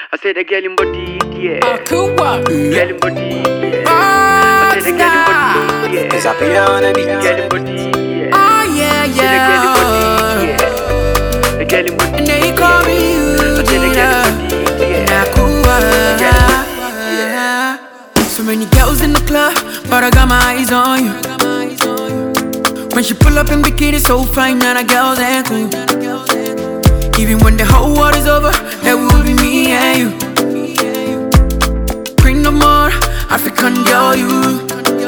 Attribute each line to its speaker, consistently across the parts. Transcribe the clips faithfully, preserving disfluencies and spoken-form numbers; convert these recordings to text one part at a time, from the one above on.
Speaker 1: I said the girl in body, yeah.
Speaker 2: Oh, cool work.
Speaker 1: Girl in body, yeah.
Speaker 2: Oh,
Speaker 1: I said the girl in body, yeah.
Speaker 3: It's a piano beat.
Speaker 1: Girl in body, yeah.
Speaker 2: Oh, yeah,
Speaker 1: I said the girl in body,
Speaker 2: yeah.
Speaker 1: yeah. The girl in body.
Speaker 2: And they call me
Speaker 1: I said the girl in body, yeah.
Speaker 2: Nah, cool work. So many girls in the club, but I got my eyes on you. When she pull up in bikini, so fine, now the girls ain't cool. Even when the whole world is over, that will be me and you. Queen no more, African girl, you.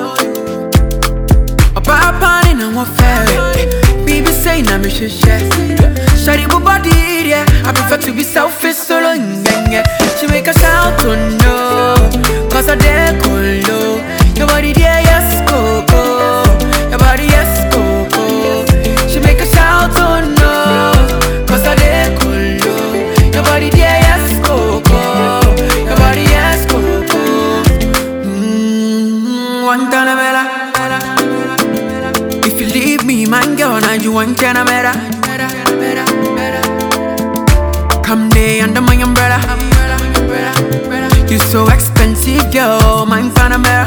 Speaker 2: A bad pan in a fair. Baby saying I'm a shit. Shawty with body, yeah. I prefer to be selfish, solo, yeah, yeah. She make a shout to no, cause I dare go low. Your body, yeah, yes, go, go. Your body, yes, go, go. She make a shout to no, cause I dare go low. Your body, yeah, yes, go, go. Your body, yes, go, go. Mmm, one time better. If you leave me, man, girl, now you want to better. Come day under my umbrella. You so expensive, girl, mine Panamera.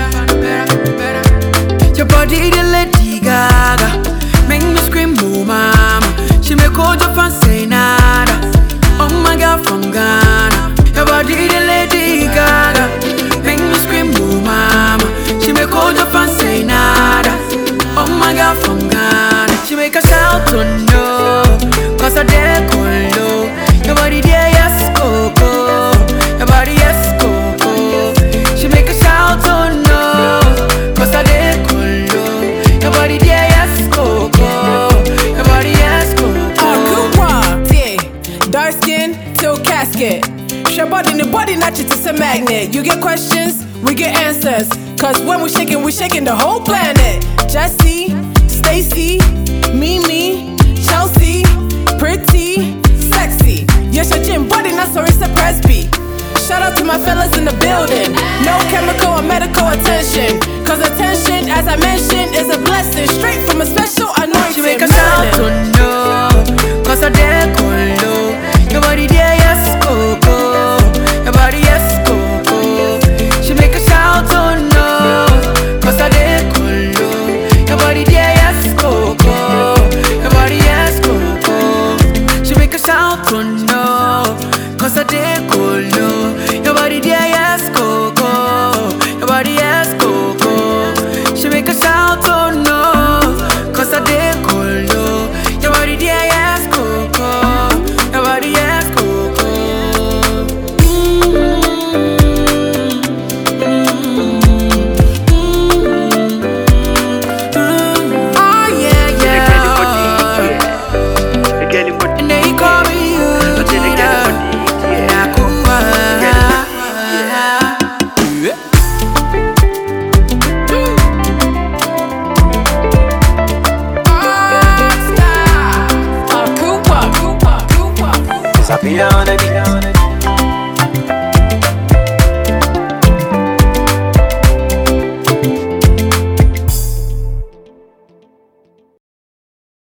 Speaker 2: Your body, the Lady Gaga, make me scream, oh mama. She make all your fans say nada. Oh my girl from Ghana. Your body, the Lady Gaga, make me scream, oh mama. She make all your fans say nada. Oh my girl from Ghana. She make a shout to no, cause I dare go low. Your body, there, yes, go, go. Your body, yes, go, go. She make a shout to no, cause I dare go low. Your body, there, yes, go, go. Your body, yes, go, go.
Speaker 4: Oh, good one, yeah. Dark skin till casket. Your body in the body, not just a magnet. You get questions, we get answers. Cause when we shaking, we shaking the whole planet. Jessie, Stacy, Mimi, Chelsea, pretty, sexy. Yes, your gym body, not sorry, it's a press beat. Shout out to my fellas in the building. No chemical or medical attention. Cause attention, as I mentioned, is a blessing. Straight from a special anointing.
Speaker 2: She make a